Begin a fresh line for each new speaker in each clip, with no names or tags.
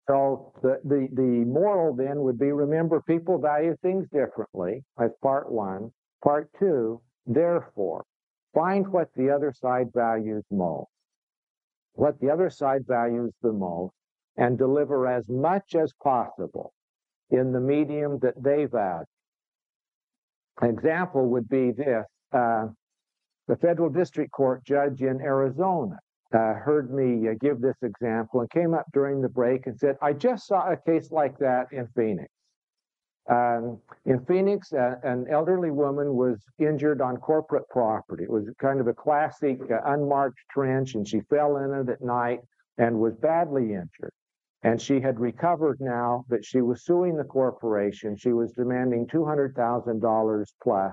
So the moral then would be, remember, people value things differently. That's part one. Part two, therefore, find what the other side values most, what the other side values the most, and deliver as much as possible in the medium that they value. An example would be this. The federal district court judge in Arizona heard me give this example and came up during the break and said, I just saw a case like that in Phoenix. In Phoenix, an elderly woman was injured on corporate property. It was kind of a classic unmarked trench, and she fell in it at night and was badly injured. And she had recovered now, but she was suing the corporation. She was demanding $200,000 plus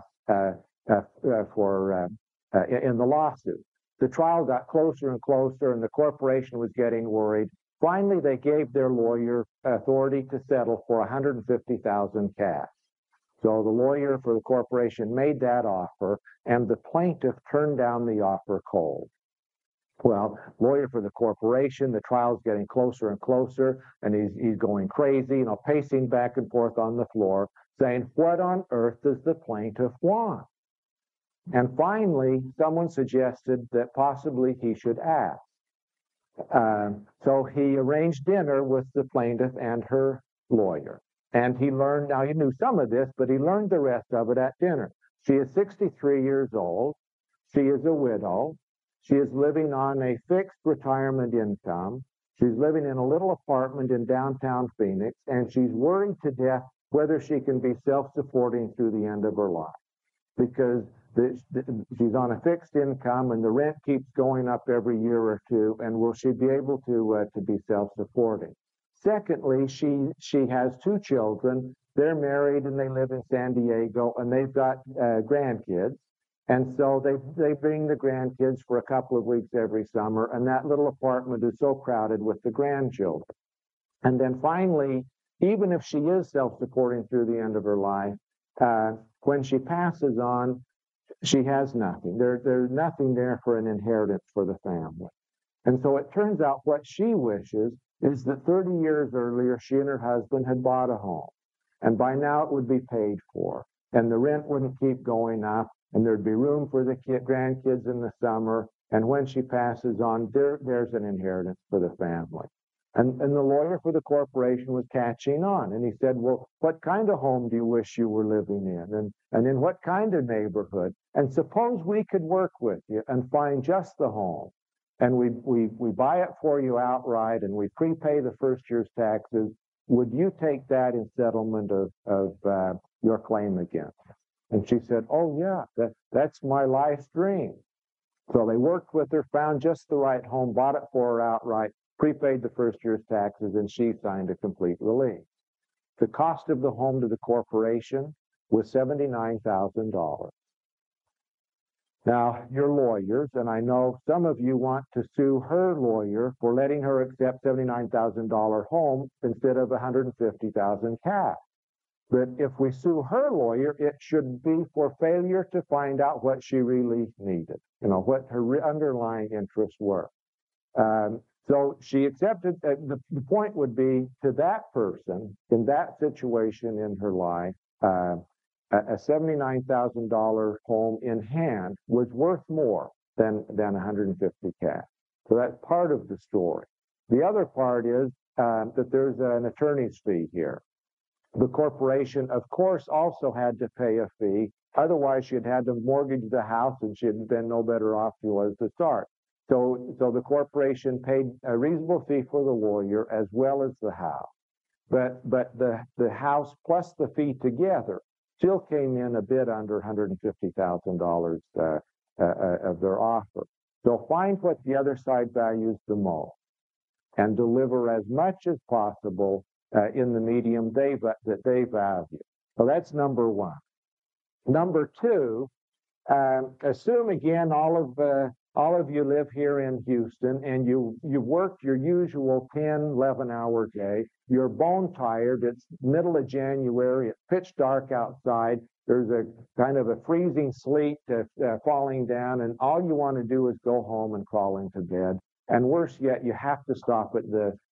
in the lawsuit. The trial got closer and closer, and the corporation was getting worried. Finally, they gave their lawyer authority to settle for $150,000 cash. So the lawyer for the corporation made that offer, and the plaintiff turned down the offer cold. Well, lawyer for the corporation, the trial's getting closer and closer, and he's going crazy, pacing back and forth on the floor, saying, what on earth does the plaintiff want? And finally, someone suggested that possibly he should ask. So he arranged dinner with the plaintiff and her lawyer. And he learned, now he knew some of this, but he learned the rest of it at dinner. She is 63 years old. She is a widow. She is living on a fixed retirement income. She's living in a little apartment in downtown Phoenix, and she's worried to death whether she can be self-supporting through the end of her life, because she's on a fixed income and the rent keeps going up every year or two, and will she be able to be self-supporting? Secondly, she has two children. They're married and they live in San Diego, and they've got grandkids. And so they bring the grandkids for a couple of weeks every summer, and that little apartment is so crowded with the grandchildren. And then finally, even if she is self-supporting through the end of her life, when she passes on, she has nothing. There's nothing there for an inheritance for the family. And so it turns out what she wishes is that 30 years earlier, she and her husband had bought a home. And by now it would be paid for. And the rent wouldn't keep going up. And there'd be room for the grandkids in the summer. And when she passes on, there's an inheritance for the family. And the lawyer for the corporation was catching on. And he said, well, what kind of home do you wish you were living in? And in what kind of neighborhood? And suppose we could work with you and find just the home. And we buy it for you outright, and we prepay the first year's taxes. Would you take that in settlement of your claim against us? And she said, oh, yeah, that's my life's dream. So they worked with her, found just the right home, bought it for her outright, prepaid the first year's taxes, and she signed a complete release. The cost of the home to the corporation was $79,000. Now, you're lawyers, and I know some of you want to sue her lawyer for letting her accept $79,000 home instead of $150,000 cash. But if we sue her lawyer, it should be for failure to find out what she really needed, what her underlying interests were. So she accepted. The point would be, to that person in that situation in her life, a $79,000 home in hand was worth more than $150,000 cash. So that's part of the story. The other part is that there's an attorney's fee here. The corporation, of course, also had to pay a fee. Otherwise, she'd had to mortgage the house, and she'd been no better off she was to start. So the corporation paid a reasonable fee for the lawyer as well as the house. But the house plus the fee together still came in a bit under $150,000 of their offer. So find what the other side values the most and deliver as much as possible in the medium that they value. So that's number one. Number two, assume again all of you live here in Houston, and you work your usual 10, 11-hour day. You're bone tired. It's middle of January. It's pitch dark outside. There's a kind of a freezing sleet falling down, and all you want to do is go home and crawl into bed. And worse yet, you have to stop at the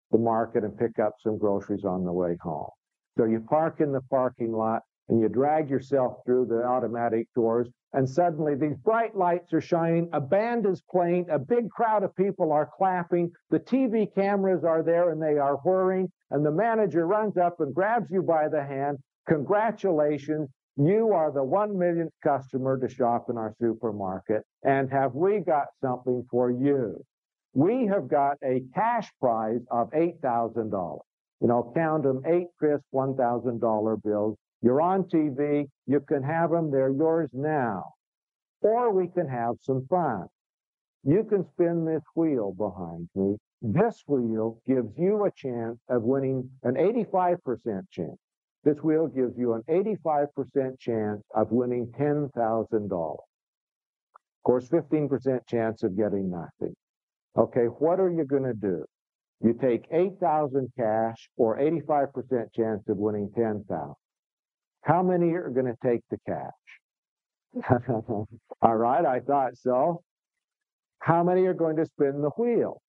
the market and pick up some groceries on the way home. So you park in the parking lot and you drag yourself through the automatic doors, and suddenly these bright lights are shining, a band is playing, a big crowd of people are clapping, the TV cameras are there and they are whirring, and the manager runs up and grabs you by the hand. Congratulations, you are the 1 millionth customer to shop in our supermarket, and have we got something for you? We have got a cash prize of $8,000. You know, count them, 8 crisp $1,000 bills. You're on TV, you can have them, they're yours now. Or we can have some fun. You can spin this wheel behind me. This wheel gives you a chance of winning an 85% chance. This wheel gives you an 85% chance of winning $10,000. Of course, 15% chance of getting nothing. Okay, what are you going to do? You take 8,000 cash or 85% chance of winning 10,000. How many are going to take the cash? All right, I thought so. How many are going to spin the wheel?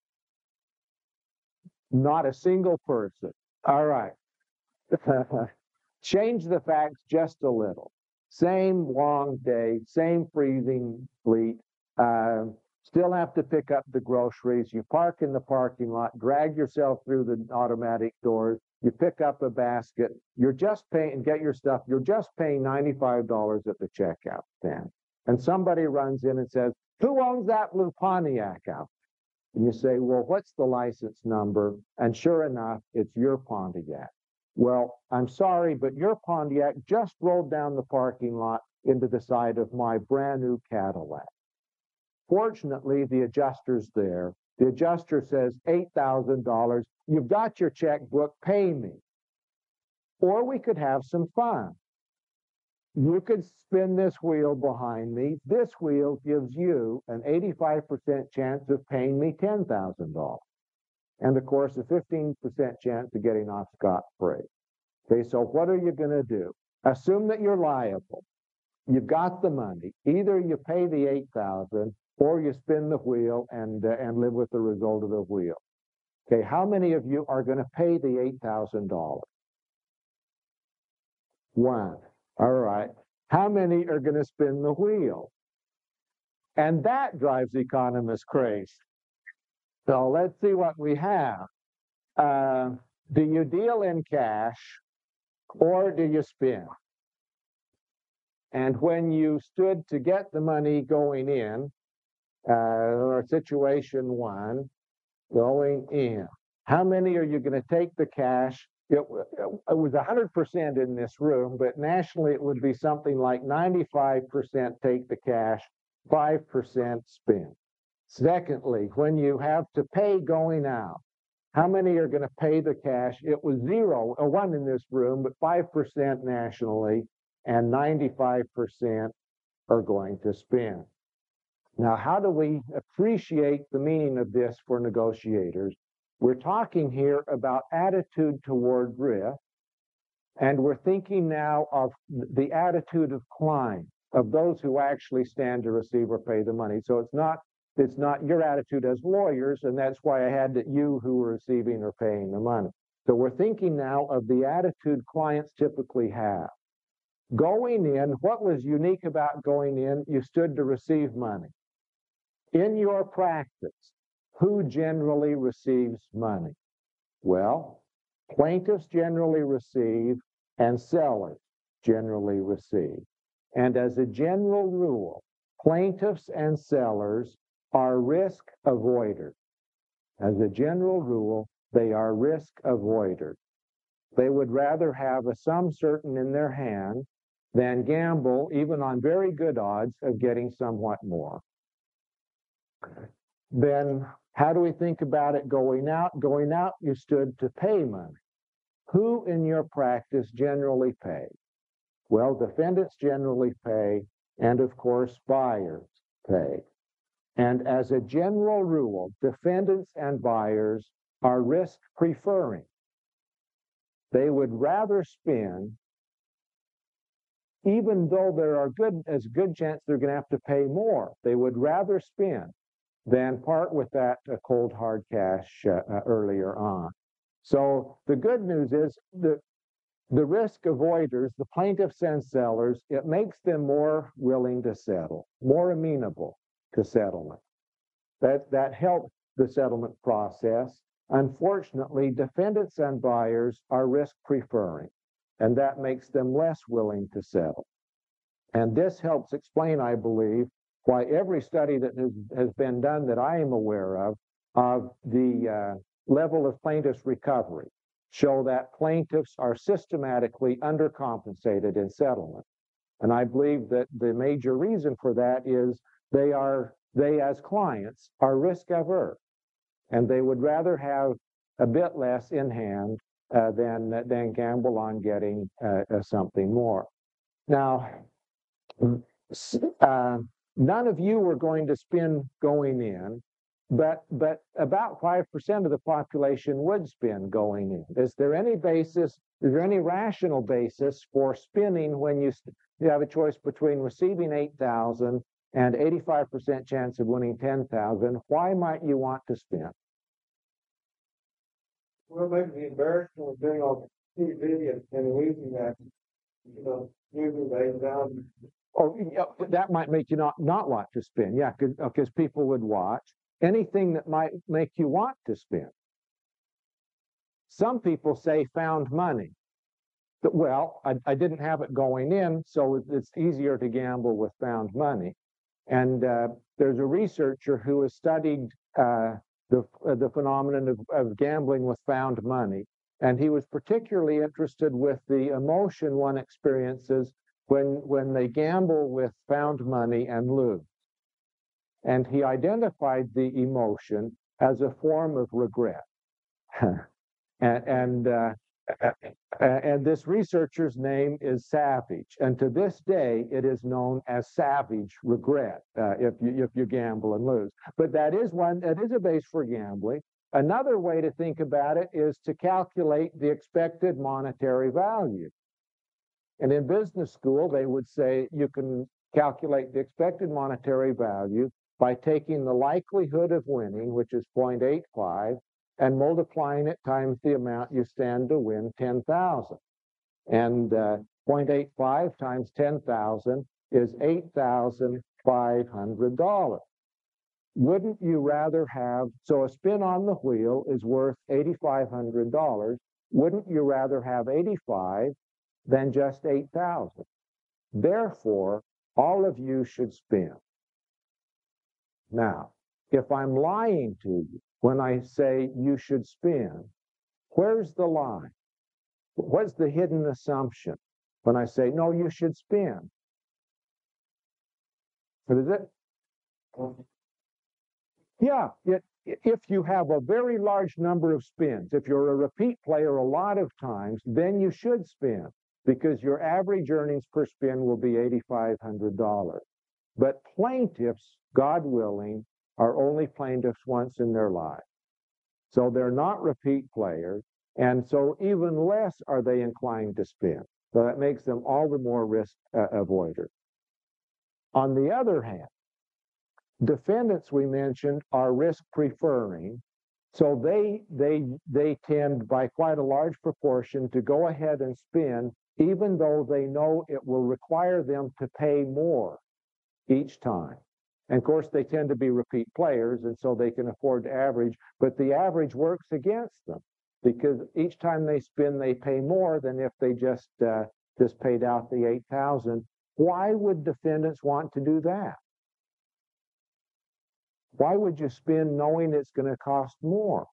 Not a single person. All right. Change the facts just a little. Same long day, same freezing fleet. Still have to pick up the groceries. You park in the parking lot, drag yourself through the automatic doors. You pick up a basket. You're just paying and get your stuff. You're just paying $95 at the checkout stand. And somebody runs in and says, "Who owns that blue Pontiac out?" And you say, "Well, what's the license number?" And sure enough, it's your Pontiac. "Well, I'm sorry, but your Pontiac just rolled down the parking lot into the side of my brand new Cadillac." Fortunately, the adjuster's there. The adjuster says, $8,000. You've got your checkbook, pay me. Or we could have some fun. You could spin this wheel behind me. This wheel gives you an 85% chance of paying me $10,000. And of course, a 15% chance of getting off scot-free. Okay, so what are you going to do? Assume that you're liable. You've got the money. Either you pay the $8,000 or you spin the wheel and live with the result of the wheel. Okay, how many of you are going to pay the $8,000? One. All right. How many are going to spin the wheel? And that drives economists crazy. So let's see what we have. Do you deal in cash or do you spin? And when you stood to get the money going in, or situation one, going in, how many are you going to take the cash? It was 100% in this room, but nationally it would be something like 95% take the cash, 5% spin. Secondly, when you have to pay going out, how many are going to pay the cash? It was 1 in this room, but 5% nationally, and 95% are going to spin. Now, how do we appreciate the meaning of this for negotiators? We're talking here about attitude toward risk, and we're thinking now of the attitude of clients, of those who actually stand to receive or pay the money. So it's not your attitude as lawyers, and that's why I had that you who are receiving or paying the money. So we're thinking now of the attitude clients typically have. Going in, what was unique about going in? You stood to receive money. In your practice, who generally receives money? Well, plaintiffs generally receive and sellers generally receive. And as a general rule, plaintiffs and sellers are risk avoiders. As a general rule, they are risk avoiders. They would rather have a sum certain in their hand than gamble, even on very good odds, of getting somewhat more. Then how do we think about it going out? Going out, you stood to pay money. Who in your practice generally pay? Well, defendants generally pay, and of course, buyers pay. And as a general rule, defendants and buyers are risk preferring. They would rather spin, even though there are good chance they're going to have to pay more. They would rather spin than part with that cold hard cash earlier on. So the good news is the risk avoiders, the plaintiffs and sellers, it makes them more willing to settle, more amenable to settlement. That helps the settlement process. Unfortunately, defendants and buyers are risk preferring, and that makes them less willing to settle. And this helps explain, I believe, why every study that has been done that I am aware of the level of plaintiffs' recovery show that plaintiffs are systematically undercompensated in settlement. And I believe that the major reason for that is they as clients are risk averse, and they would rather have a bit less in hand than gamble on getting something more. Now, none of you were going to spin going in, but about 5% of the population would spin going in. Is there any rational basis for spinning when you have a choice between receiving 8,000 and 85% chance of winning 10,000? Why might you want to spin?
Well, maybe the embarrassment of doing all the TV and losing that, losing the 8,000.
Oh, yeah, that might make you not want to spin. Yeah, because people would watch. Anything that might make you want to spin. Some people say found money. But, well, I didn't have it going in, so it's easier to gamble with found money. And there's a researcher who has studied the phenomenon of gambling with found money. And he was particularly interested with the emotion one experiences when they gamble with found money and lose. And he identified the emotion as a form of regret. and this researcher's name is Savage. And to this day, it is known as savage regret if you gamble and lose. But that is a base for gambling. Another way to think about it is to calculate the expected monetary value. And in business school, they would say you can calculate the expected monetary value by taking the likelihood of winning, which is 0.85, and multiplying it times the amount you stand to win, 10,000. And 0.85 times 10,000 is $8,500. Wouldn't you rather have, so a spin on the wheel is worth $8,500. Wouldn't you rather have 85 than just 8,000? Therefore, all of you should spin. Now, if I'm lying to you when I say you should spin, where's the lie? What's the hidden assumption when I say, no, you should spin? What is it? Yeah, if you have a very large number of spins, if you're a repeat player a lot of times, then you should spin because your average earnings per spin will be $8,500. But plaintiffs, God willing, are only plaintiffs once in their life. So they're not repeat players, and so even less are they inclined to spin. So that makes them all the more risk avoiders. On the other hand, defendants we mentioned are risk preferring, so they tend by quite a large proportion to go ahead and spin even though they know it will require them to pay more each time. And of course, they tend to be repeat players, and so they can afford to average, but the average works against them because each time they spin, they pay more than if they just paid out the 8,000. Why would defendants want to do that? Why would you spin knowing it's going to cost more?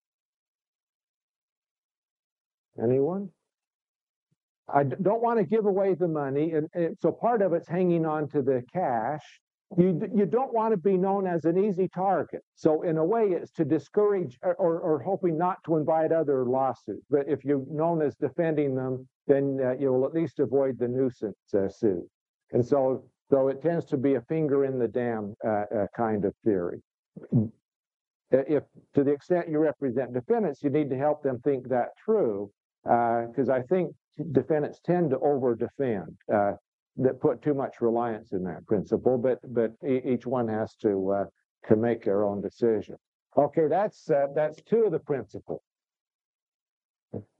Anyone? I don't want to give away the money, and so part of it's hanging on to the cash. You don't want to be known as an easy target. So in a way, it's to discourage or hoping not to invite other lawsuits. But if you're known as defending them, then you will at least avoid the nuisance suit. And so it tends to be a finger in the dam kind of theory. If to the extent you represent defendants, you need to help them think that through, because I think defendants tend to over-defend, that put too much reliance in that principle, but each one has to make their own decision. Okay, that's two of the principles.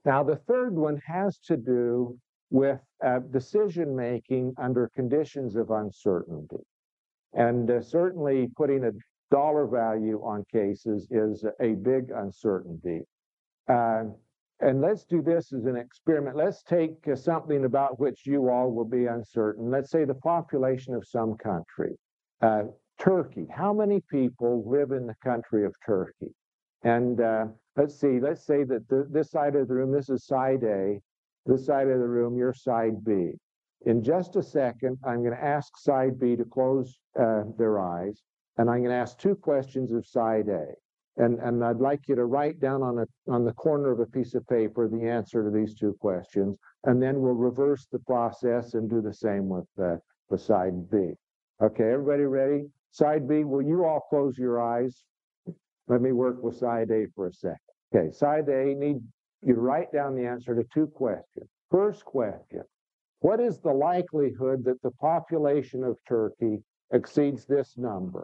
Now, the third one has to do with decision making under conditions of uncertainty. And certainly putting a dollar value on cases is a big uncertainty. And let's do this as an experiment. Let's take something about which you all will be uncertain. Let's say the population of some country. Turkey. How many people live in the country of Turkey? And let's say that this side of the room, this is side A. This side of the room, you're side B. In just a second, I'm going to ask side B to close their eyes, and I'm going to ask two questions of side A. And I'd like you to write down on the corner of a piece of paper the answer to these two questions, and then we'll reverse the process and do the same with side B. Okay, everybody ready? Side B, will you all close your eyes? Let me work with side A for a second. Okay, side A, need you to write down the answer to two questions. First question, what is the likelihood that the population of Turkey exceeds this number?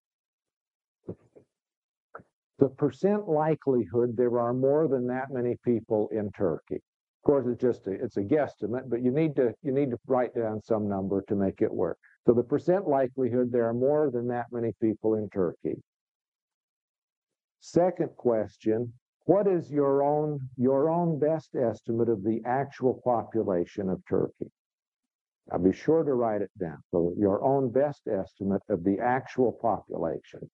The percent likelihood there are more than that many people in Turkey. Of course, it's a guesstimate, but you need to write down some number to make it work. So the percent likelihood there are more than that many people in Turkey. Second question, what is your own best estimate of the actual population of Turkey? Now be sure to write it down. So your own best estimate of the actual population.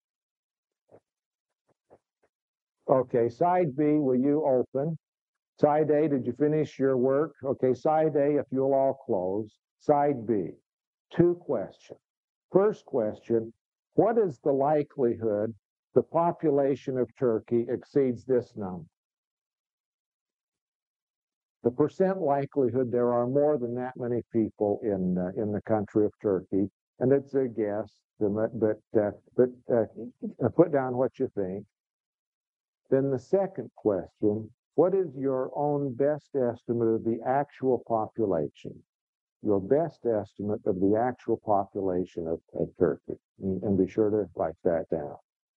Okay, side B, will you open? Side A, did you finish your work? Okay, side A, if you'll all close. Side B, two questions. First question, what is the likelihood the population of Turkey exceeds this number? The percent likelihood there are more than that many people in the country of Turkey, and it's a guess, but put down what you think. Then the second question, what is your own best estimate of the actual population? Your best estimate of the actual population of Turkey. And be sure to write that down.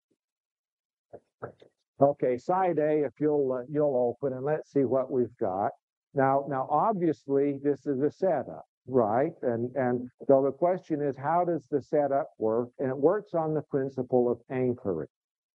Okay, side A, if you'll open, and let's see what we've got. Now, obviously, this is a setup, right? And so the question is, how does the setup work? And it works on the principle of anchoring.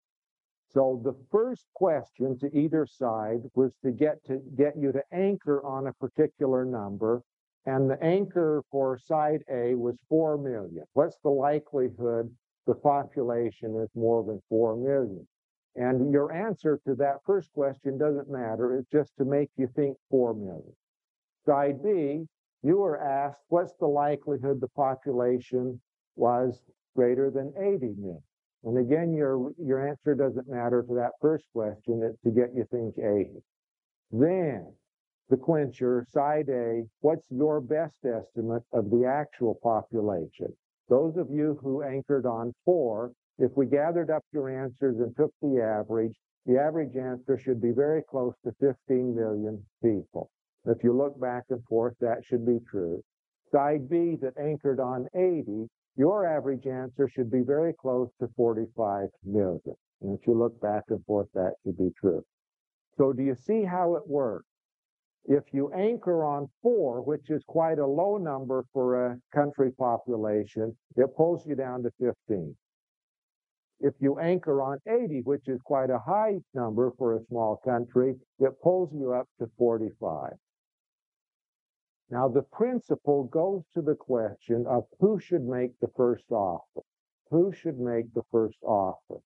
So the first question to either side was to get you to anchor on a particular number, and the anchor for side A was 4 million. What's the likelihood the population is more than 4 million? And your answer to that first question doesn't matter. It's just to make you think 4 million. Side B, you were asked, what's the likelihood the population was greater than 80 million? And again, your answer doesn't matter to that first question. It's to get you think 80. Then, the clincher, side A, what's your best estimate of the actual population? Those of you who anchored on 4, if we gathered up your answers and took the average answer should be very close to 15 million people. If you look back and forth, that should be true. Side B that anchored on 80, your average answer should be very close to 45 million. And if you look back and forth, that should be true. So do you see how it works? If you anchor on 4, which is quite a low number for a country population, it pulls you down to 15. If you anchor on 80, which is quite a high number for a small country, it pulls you up to 45. Now, the principle goes to the question of who should make the first offer. Who should make the first offer?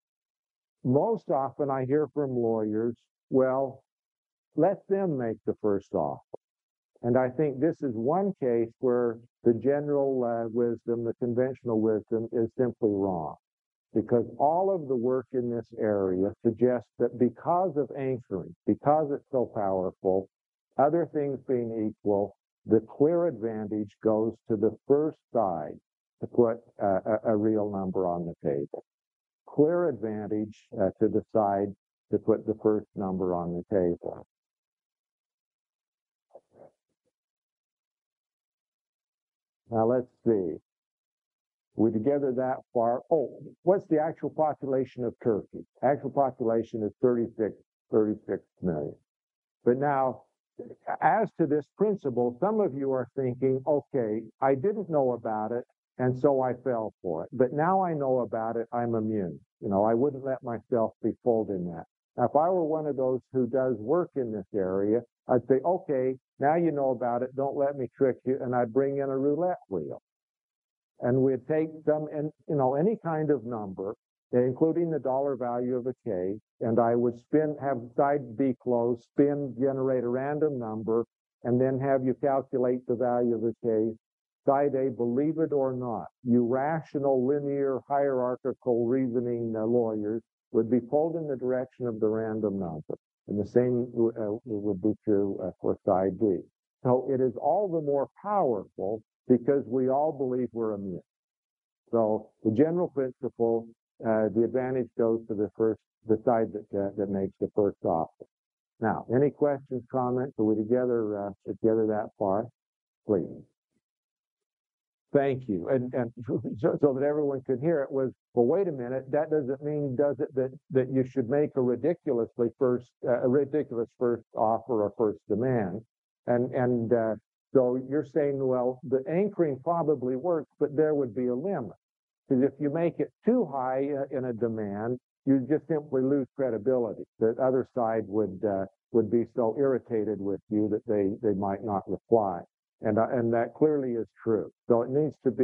Most often I hear from lawyers, well, let them make the first offer. And I think this is one case where the general wisdom, the conventional wisdom, is simply wrong. Because all of the work in this area suggests that because of anchoring, because it's so powerful, other things being equal, the clear advantage goes to the first side to put a real number on the table. Clear advantage to the side to put the first number on the table. Now let's see. We together that far. Oh, what's the actual population of Turkey? Actual population is 36 million. But now, as to this principle, some of you are thinking, okay, I didn't know about it, and so I fell for it. But now I know about it, I'm immune. I wouldn't let myself be fooled in that. Now, if I were one of those who does work in this area, I'd say, okay, now you know about it, don't let me trick you, and I'd bring in a roulette wheel. And we'd take any kind of number, including the dollar value of a case, and I would have side B closed, generate a random number, and then have you calculate the value of the case. Side A, believe it or not, you rational, linear, hierarchical reasoning lawyers would be pulled in the direction of the random number. And the same would be true for side B. So it is all the more powerful because we all believe we're immune. So the general principle, the advantage goes to the side that makes the first offer. Now, any questions, comments? Are we together that far? Please. Thank you. And so that everyone could hear it was, well, wait a minute, that doesn't mean, does it, that you should make a ridiculous first offer or first demand. And so you're saying, well, the anchoring probably works, but there would be a limit. Because if you make it too high in a demand, you just simply lose credibility. The other side would be so irritated with you that they might not reply. And that clearly is true. So it needs to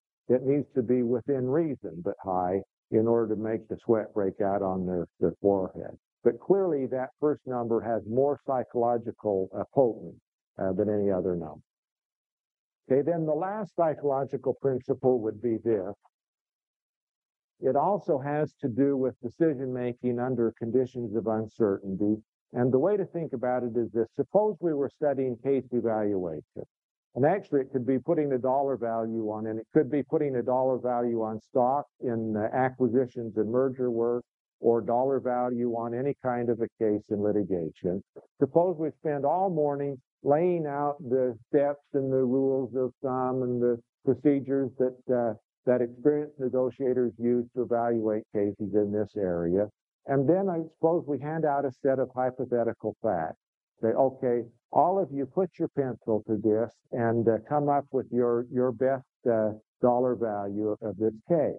be within reason, but high, in order to make the sweat break out on their forehead. But clearly that first number has more psychological potency than any other number. Okay, then the last psychological principle would be this. It also has to do with decision making under conditions of uncertainty. And the way to think about it is this. Suppose we were studying case evaluation. And actually, it could be putting a dollar value on, and it could be putting a dollar value on stock in acquisitions and merger work, or dollar value on any kind of a case in litigation. Suppose we spend all morning laying out the steps and the rules of thumb and the procedures that experienced negotiators use to evaluate cases in this area. And then I suppose we hand out a set of hypothetical facts. Say, okay, all of you put your pencil to this and come up with your best dollar value of this case.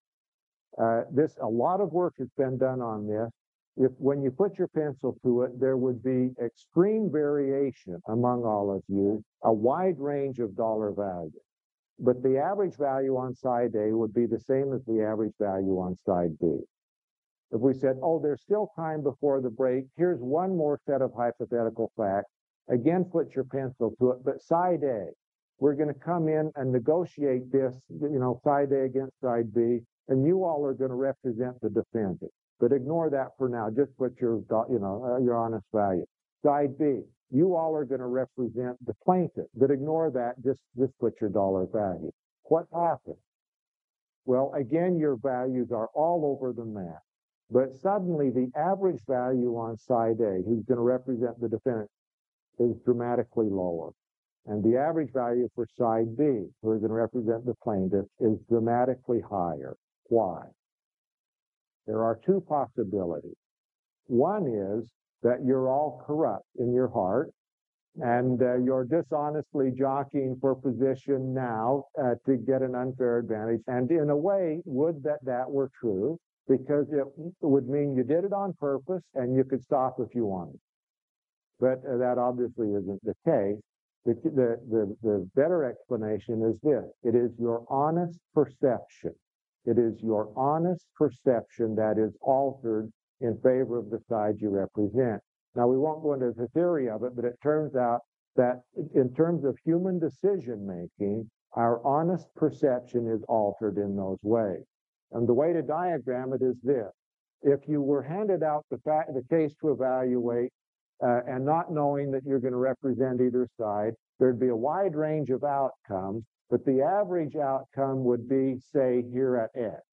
A lot of work has been done on this. When you put your pencil to it, there would be extreme variation among all of you, a wide range of dollar value. But the average value on side A would be the same as the average value on side B. If we said, oh, there's still time before the break, here's one more set of hypothetical facts. Again, put your pencil to it, but side A, we're going to come in and negotiate this, side A against side B, and you all are going to represent the defendant. But ignore that for now. Just put your honest value. Side B, you all are going to represent the plaintiff, but ignore that. Just put your dollar value. What happens? Well, again, your values are all over the map. But suddenly the average value on side A, who's going to represent the defendant, is dramatically lower. And the average value for side B, who is going to represent the plaintiff, is dramatically higher. Why? There are two possibilities. One is that you're all corrupt in your heart, and you're dishonestly jockeying for position now to get an unfair advantage. And in a way, would that were true, because it would mean you did it on purpose and you could stop if you wanted. But that obviously isn't the case. The better explanation is this. It is your honest perception. It is your honest perception that is altered in favor of the side you represent. Now, we won't go into the theory of it, but it turns out that in terms of human decision making, our honest perception is altered in those ways. And the way to diagram it is this. If you were handed out the case to evaluate and not knowing that you're going to represent either side, there'd be a wide range of outcomes, but the average outcome would be, say, here at X.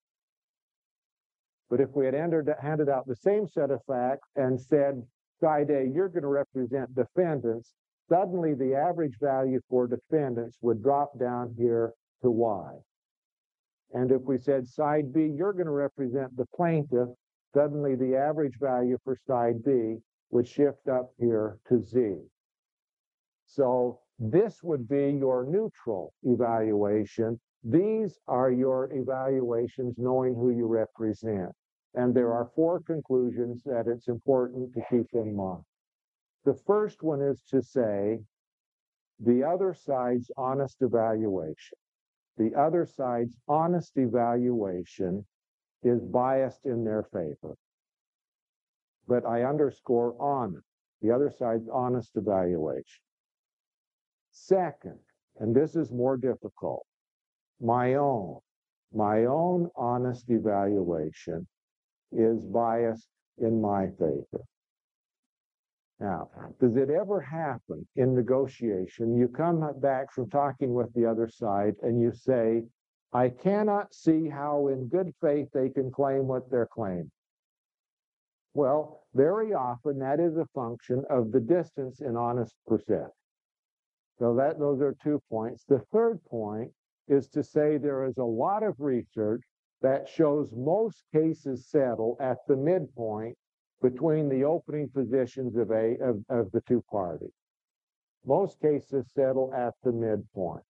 But if we had handed out the same set of facts and said, side A, you're going to represent defendants, suddenly the average value for defendants would drop down here to Y. And if we said, side B, you're going to represent the plaintiff, suddenly the average value for side B would shift up here to Z. So this would be your neutral evaluation. These are your evaluations knowing who you represent. And there are 4 conclusions that it's important to keep in mind. The first one is to say the other side's honest evaluation. The other side's honest evaluation is biased in their favor. But I underscore honest, the other side's honest evaluation. Second, and this is more difficult, my own honest evaluation is biased in my favor. Now, does it ever happen in negotiation, you come back from talking with the other side and you say, I cannot see how in good faith they can claim what they're claiming? Well, very often that is a function of the distance in honest perception. So those are 2 points. The third point is to say there is a lot of research that shows most cases settle at the midpoint between the opening positions of the 2 parties. Most cases settle at the midpoint.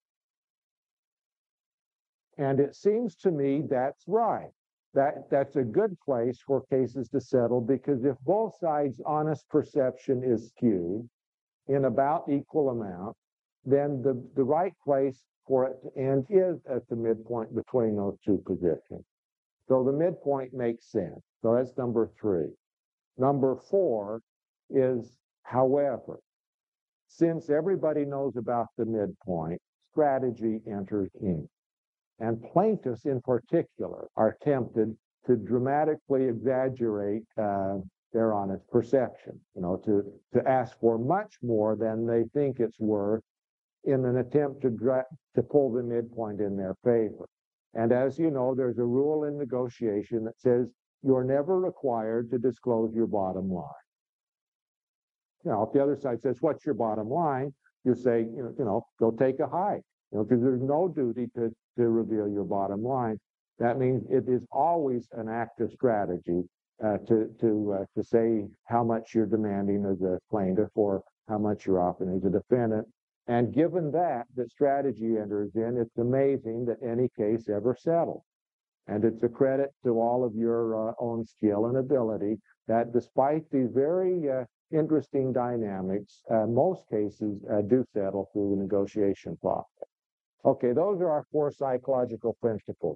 And it seems to me that's right. That's a good place for cases to settle, because if both sides' honest perception is skewed in about equal amount, then the right place for it to end is at the midpoint between those 2 positions. So the midpoint makes sense. So that's number 3. Number 4 is, however, since everybody knows about the midpoint, strategy enters in. And plaintiffs in particular are tempted to dramatically exaggerate their honest perception, to ask for much more than they think it's worth in an attempt to pull the midpoint in their favor. And as you know, there's a rule in negotiation that says you're never required to disclose your bottom line. If the other side says, what's your bottom line? You say, go take a hike, because there's no duty to reveal your bottom line. That means it is always an active strategy to say how much you're demanding as a plaintiff or how much you're offering as a defendant. And given that strategy enters in, it's amazing that any case ever settles. And it's a credit to all of your own skill and ability that despite these very interesting dynamics, most cases do settle through the negotiation process. Okay, those are our 4 psychological principles.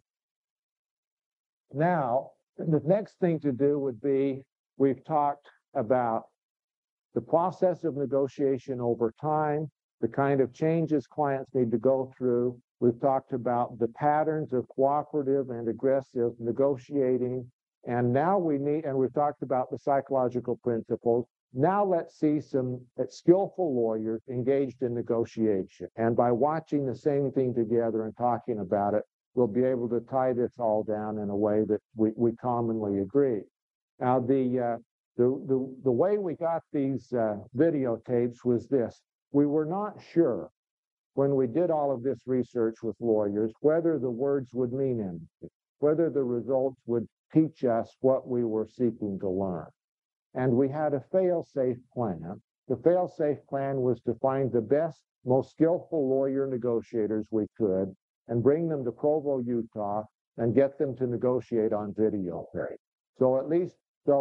Now, the next thing to do would be, we've talked about the process of negotiation over time, the kind of changes clients need to go through. We've talked about the patterns of cooperative and aggressive negotiating. And now we've talked about the psychological principles. Now let's see some skillful lawyers engaged in negotiation. And by watching the same thing together and talking about it, we'll be able to tie this all down in a way that we commonly agree. Now, the way we got these videotapes was this. We were not sure when we did all of this research with lawyers whether the words would mean anything, whether the results would teach us what we were seeking to learn. And we had a fail-safe plan. The fail-safe plan was to find the best, most skillful lawyer negotiators we could and bring them to Provo, Utah, and get them to negotiate on videotape. So at least,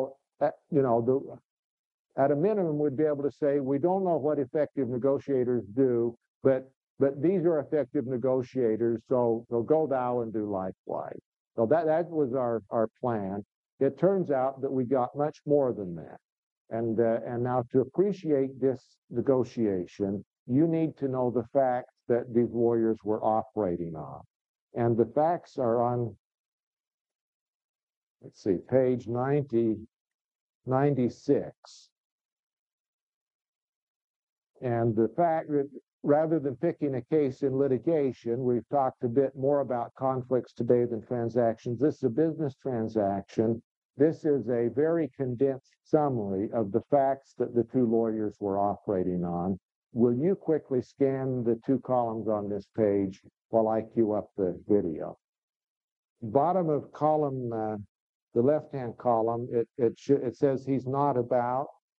at a minimum, we'd be able to say, we don't know what effective negotiators do, but these are effective negotiators, so go thou and do likewise. So that was our plan. It turns out that we got much more than that. And now to appreciate this negotiation, you need to know the facts that these lawyers were operating on. And the facts are on, let's see, page 96. And the fact that rather than picking a case in litigation, we've talked a bit more about conflicts today than transactions. This is a business transaction. This is a very condensed summary of the facts that the 2 lawyers were operating on. Will you quickly scan the 2 columns on this page while I cue up the video? Bottom of column, the left-hand column, it says he's not about.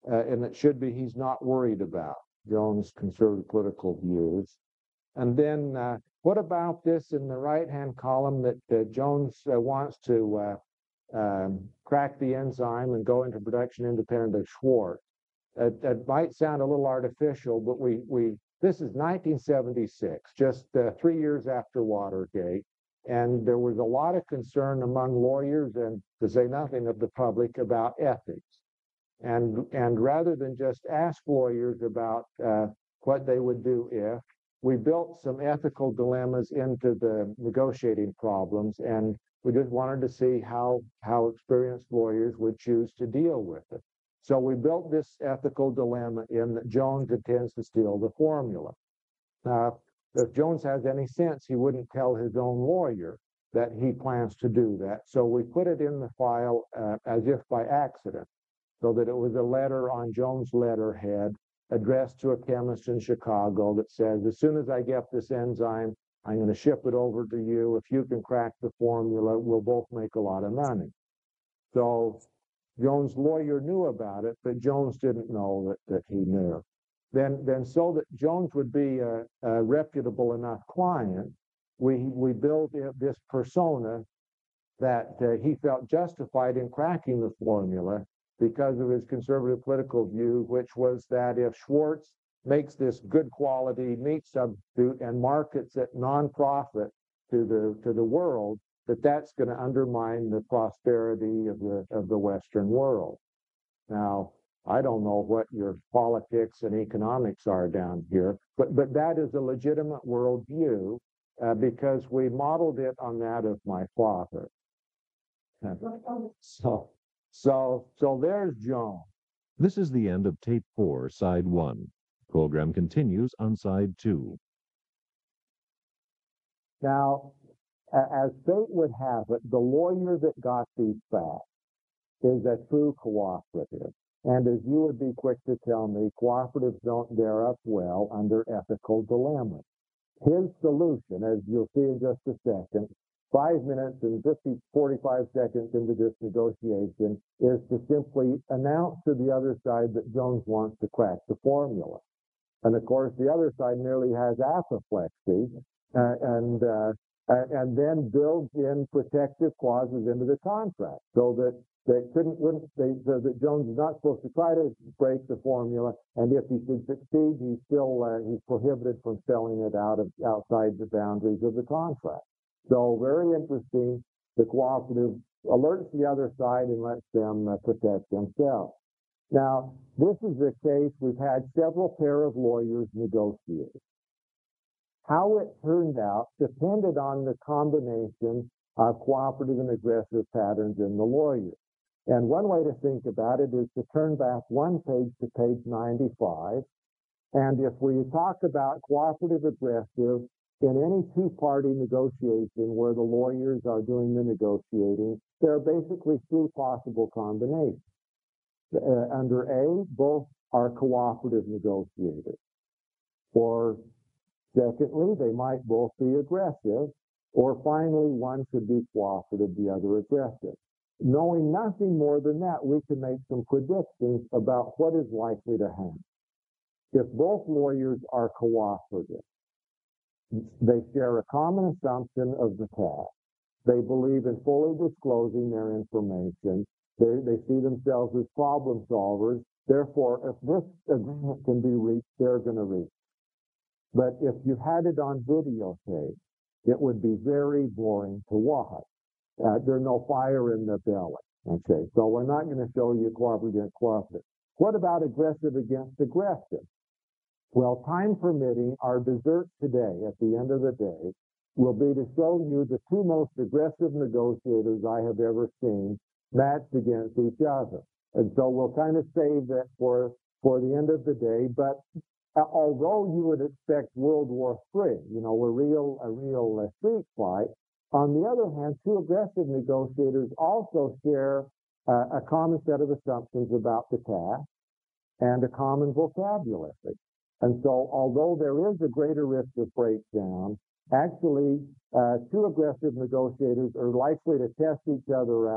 and it should be he's not worried about Jones' conservative political views. And then what about this in the right-hand column that Jones wants to crack the enzyme and go into production independent of Schwartz? That might sound a little artificial, but this is 1976, just 3 years after Watergate, and there was a lot of concern among lawyers and to say nothing of the public about ethics. And rather than just ask lawyers about what they would do if, we built some ethical dilemmas into the negotiating problems, and we just wanted to see how experienced lawyers would choose to deal with it. So we built this ethical dilemma in that Jones intends to steal the formula. Now, if Jones has any sense, he wouldn't tell his own lawyer that he plans to do that. So we put it in the file as if by accident, so that it was a letter on Jones' letterhead addressed to a chemist in Chicago that says, as soon as I get this enzyme, I'm going to ship it over to you. If you can crack the formula, we'll both make a lot of money. So Jones' lawyer knew about it, but Jones didn't know that he knew. Then so that Jones would be a reputable enough client, we built this persona that he felt justified in cracking the formula because of his conservative political view, which was that if Schwartz makes this good quality meat substitute and markets it non-profit to the world, that's going to undermine the prosperity of the Western world. Now, I don't know what your politics and economics are down here, but that is a legitimate worldview because we modeled it on that of my father. So there's Jones.
This is the end of tape 4, side 1. Program continues on side 2.
Now, as fate would have it, the lawyer that got these facts is a true cooperative. And as you would be quick to tell me, cooperatives don't bear up well under ethical dilemmas. His solution, as you'll see in just a second, 5 minutes and 45 seconds into this negotiation, is to simply announce to the other side that Jones wants to crack the formula. And of course, the other side merely has apoplexy and then builds in protective clauses into the contract so that so that Jones is not supposed to try to break the formula, and if he should succeed, he's prohibited from selling it outside the boundaries of the contract. So very interesting. The cooperative alerts the other side and lets them protect themselves. Now, this is a case we've had several pair of lawyers negotiate. How it turned out depended on the combination of cooperative and aggressive patterns in the lawyer. And one way to think about it is to turn back one page to page 95. And if we talk about cooperative aggressive in any two-party negotiation where the lawyers are doing the negotiating, there are basically three possible combinations. Under A, both are cooperative negotiators. Or secondly, they might both be aggressive. Or finally, one could be cooperative, the other aggressive. Knowing nothing more than that, we can make some predictions about what is likely to happen. If both lawyers are cooperative, they share a common assumption of the task. They believe in fully disclosing their information. They see themselves as problem solvers. Therefore, if this agreement can be reached, they're going to reach. But if you had it on videotape, it would be very boring to watch. There's no fire in the belly. Okay, so we're not going to show you cooperative against cooperative. What about aggressive against aggressive? Well, time permitting, our dessert today, at the end of the day, will be to show you the two most aggressive negotiators I have ever seen matched against each other. And so we'll kind of save that for the end of the day. But although you would expect World War III, a real street fight, on the other hand, two aggressive negotiators also share a common set of assumptions about the task and a common vocabulary. And so although there is a greater risk of breakdown, actually two aggressive negotiators are likely to test each other out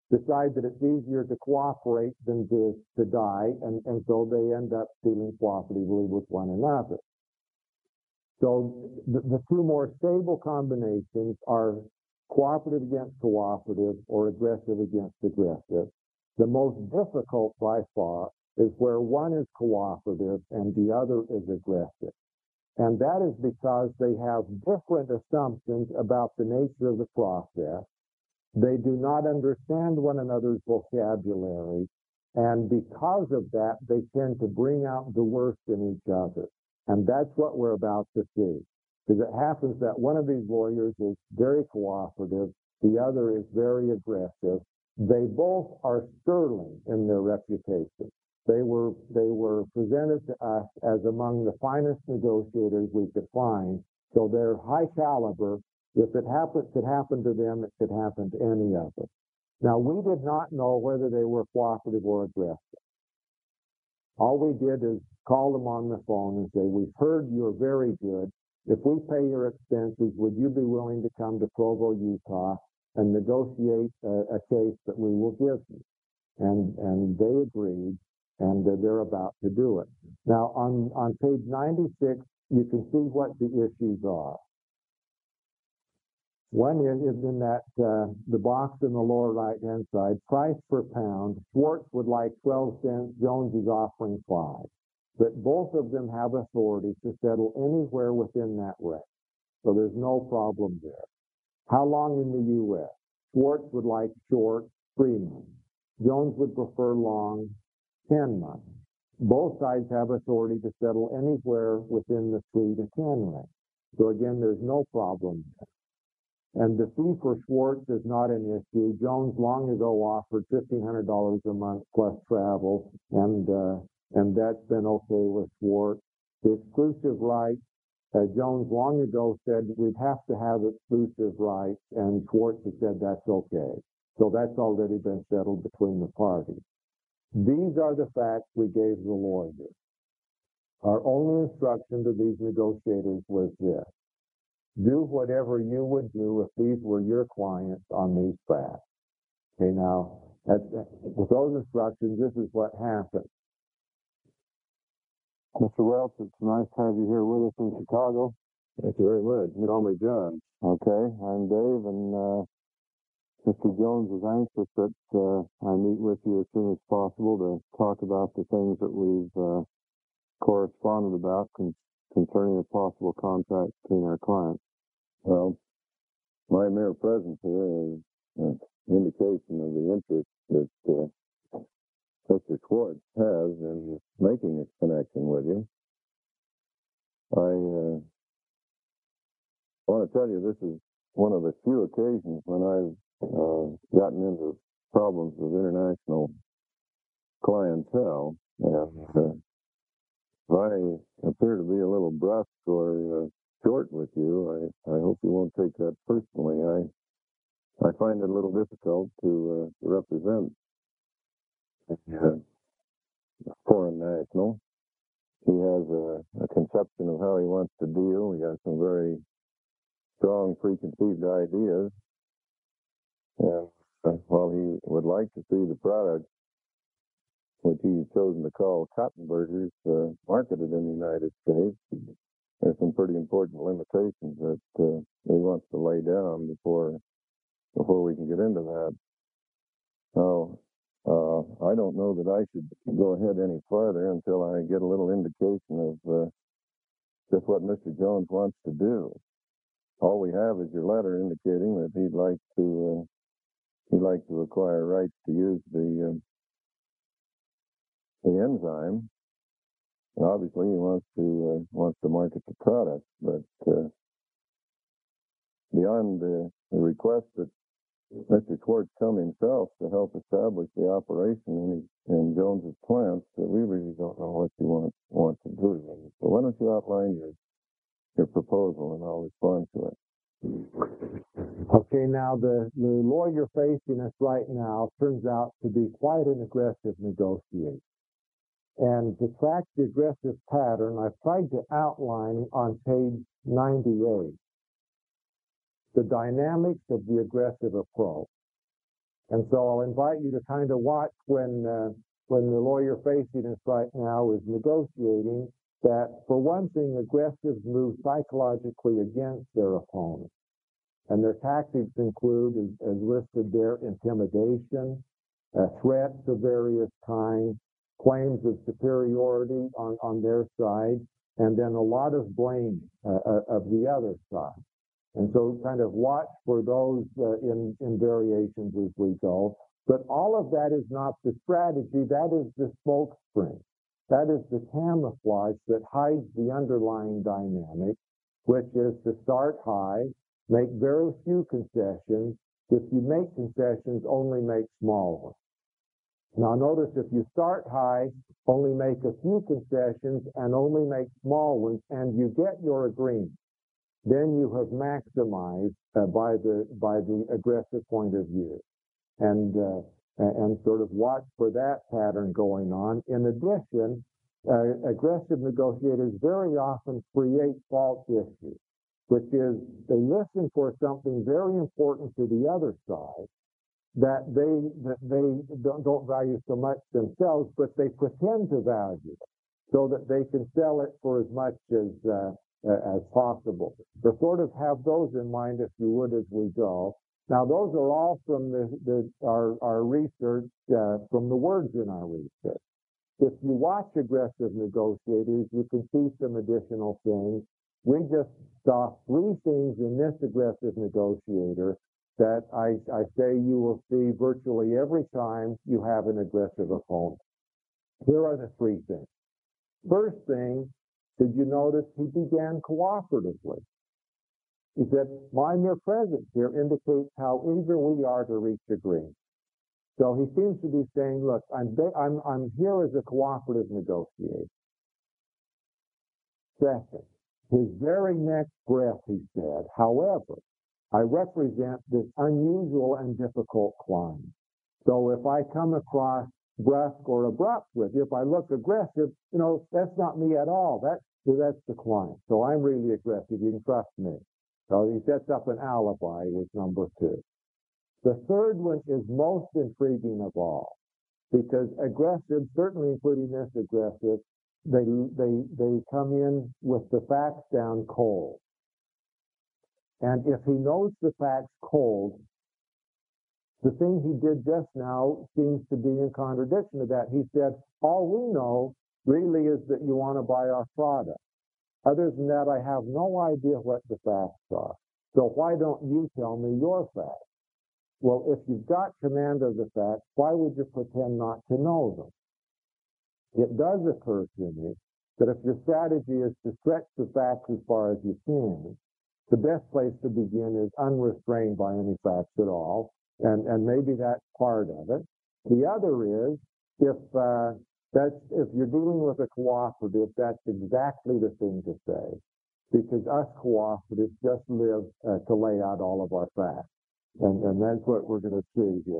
decide that it's easier to cooperate than to die, and so they end up dealing cooperatively with one another. So the two more stable combinations are cooperative against cooperative or aggressive against aggressive. The most difficult by far is where one is cooperative and the other is aggressive. And that is because they have different assumptions about the nature of the process. They do not understand one another's vocabulary. And because of that, they tend to bring out the worst in each other. And that's what we're about to see. Because it happens that one of these lawyers is very cooperative, the other is very aggressive. They both are sterling in their reputation. They were presented to us as among the finest negotiators we could find. So they're high caliber. If it could happen to them, it could happen to any of us. Now, we did not know whether they were cooperative or aggressive. All we did is call them on the phone and say, we've heard you're very good. If we pay your expenses, would you be willing to come to Provo, Utah, and negotiate a case that we will give you? And they agreed, and they're about to do it. Now, on page 96, you can see what the issues are. One is in that the box in the lower right-hand side, price per pound. Schwartz would like 12 cents. Jones is offering 5. But both of them have authority to settle anywhere within that range. So there's no problem there. How long in the U.S.? Schwartz would like short, 3 months. Jones would prefer long, 10 months. Both sides have authority to settle anywhere within the 3 to 10 range. So again, there's no problem there. And the fee for Schwartz is not an issue. Jones long ago offered $1,500 a month plus travel, and that's been okay with Schwartz. The exclusive rights, Jones long ago said we'd have to have exclusive rights, and Schwartz has said that's okay. So that's already been settled between the parties. These are the facts we gave the lawyer. Our only instruction to these negotiators was this: do whatever you would do if these were your clients on these facts. Okay, now, with those instructions, this is what happened.
Mr. Welch, it's nice to have you here with us in Chicago.
Thank you very much. You call me John.
Okay, I'm Dave, and Mr. Jones is anxious that I meet with you as soon as possible to talk about the things that we've corresponded about concerning a possible contract between our clients.
Well, my mere presence here is an indication of the interest that Mr. Schwartz has in making a connection with you. I want to tell you this is one of the few occasions when I've gotten into problems with international clientele, and if I appear to be a little brusque or short with you, I hope you won't take that personally. I find it a little difficult to represent a foreign national. He has a conception of how he wants to deal. He has some very strong preconceived ideas. And while he would like to see the product, which he's chosen to call cotton burgers, marketed in the United States, there's some pretty important limitations that he wants to lay down before we can get into that. Now, I don't know that I should go ahead any farther until I get a little indication of just what Mr. Jones wants to do. All we have is your letter indicating that he'd like to acquire rights to use the enzyme. And obviously, he wants to market the product, but beyond the request that Mr. Schwartz come himself to help establish the operation in Jones's plants, we really don't know what you want to do. So why don't you outline your proposal, and I'll respond to it.
Okay, now the lawyer facing us right now turns out to be quite an aggressive negotiator. And to track the aggressive pattern, I've tried to outline on page 98 the dynamics of the aggressive approach. And so I'll invite you to kind of watch when the lawyer facing us right now is negotiating, that for one thing, aggressives move psychologically against their opponent. And their tactics include, as listed there, intimidation, threats of various kinds, claims of superiority on their side, and then a lot of blame of the other side. And so kind of watch for those in variations as we go. But all of that is not the strategy, that is the smoke screen. That is the camouflage that hides the underlying dynamic, which is to start high, make very few concessions. If you make concessions, only make small ones. Now notice if you start high, only make a few concessions and only make small ones, and you get your agreement, then you have maximized by the aggressive point of view, and sort of watch for that pattern going on. In addition, aggressive negotiators very often create false issues, which is they listen for something very important to the other side that they don't value so much themselves, but they pretend to value so that they can sell it for as much as possible. So sort of have those in mind, if you would, as we go. Now, those are all from our research, from the words in our research. If you watch aggressive negotiators, you can see some additional things. We just saw 3 things in this aggressive negotiator that I say you will see virtually every time you have an aggressive opponent. Here are the 3 things. First thing, did you notice he began cooperatively? He said, my mere presence here indicates how eager we are to reach agreement. So he seems to be saying, look, I'm here as a cooperative negotiator. Second, his very next breath, he said, however, I represent this unusual and difficult client. So if I come across brusque or abrupt with you, if I look aggressive, that's not me at all. That's the client. So I'm really aggressive. You can trust me. So he sets up an alibi with number 2. The third one is most intriguing of all, because aggressive, certainly including this aggressive, they come in with the facts down cold. And if he knows the facts cold, the thing he did just now seems to be in contradiction to that. He said, all we know really is that you want to buy our product. Other than that, I have no idea what the facts are. So why don't you tell me your facts? Well, if you've got command of the facts, why would you pretend not to know them? It does occur to me that if your strategy is to stretch the facts as far as you can, the best place to begin is unrestrained by any facts at all, and maybe that's part of it. The other is, if you're dealing with a cooperative, that's exactly the thing to say, because us cooperatives just live to lay out all of our facts, and that's what we're going to see here.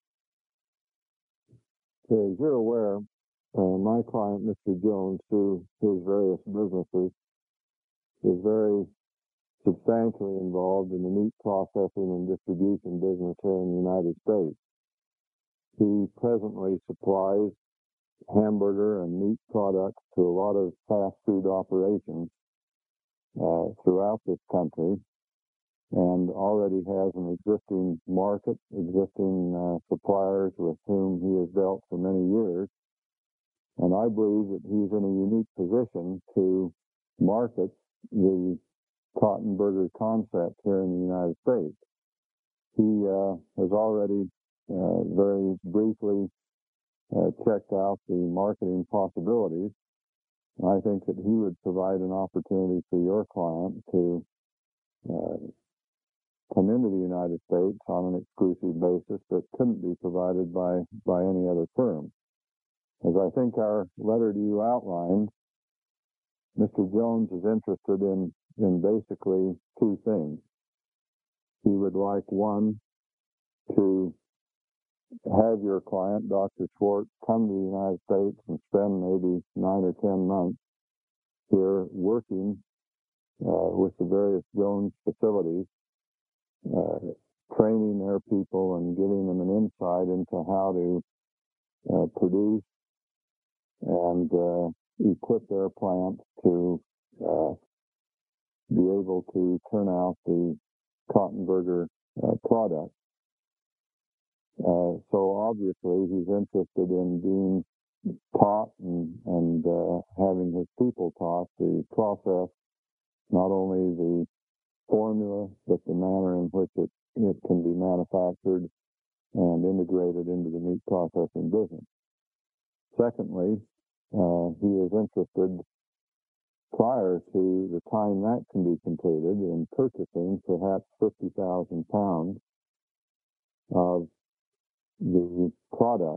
As you're aware, my client, Mr. Jones, through his various businesses, is very substantially involved in the meat processing and distribution business here in the United States. He presently supplies hamburger and meat products to a lot of fast food operations throughout this country, and already has an existing market, existing suppliers with whom he has dealt for many years. And I believe that he's in a unique position to market the cotton burger concept here in the United States. He has already very briefly checked out the marketing possibilities. I think that he would provide an opportunity for your client to come into the United States on an exclusive basis that couldn't be provided by any other firm. As I think our letter to you outlined, Mr. Jones is interested in basically 2 things. He would like, one, to have your client, Dr. Schwartz, come to the United States and spend maybe 9 or 10 months here working with the various Jones facilities, training their people and giving them an insight into how to produce and equip their plants to be able to turn out the cotton burger product. So obviously he's interested in being taught and having his people taught the process, not only the formula, but the manner in which it can be manufactured and integrated into the meat processing business. Secondly, he is interested, prior to the time that can be completed, in purchasing perhaps 50,000 pounds of the product